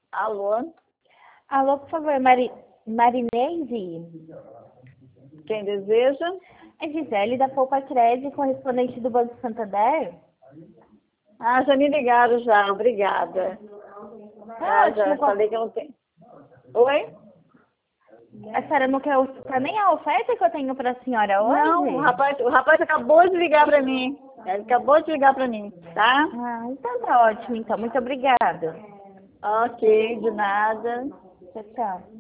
Alô? Alô, por favor, Marineide? Quem deseja? É Gisele da Poupa Crédito, correspondente do Banco Santander? Ah, já me ligaram já, obrigada. Já Ótimo. falei que eu não tenho. Oi? A senhora não quer escutar nem a oferta que eu tenho para a senhora hoje? Não, o rapaz acabou de ligar para mim. Ele acabou de ligar para mim, tá? Ah, então tá ótimo, então. Muito obrigada. Ok, de nada. Tchau, tchau.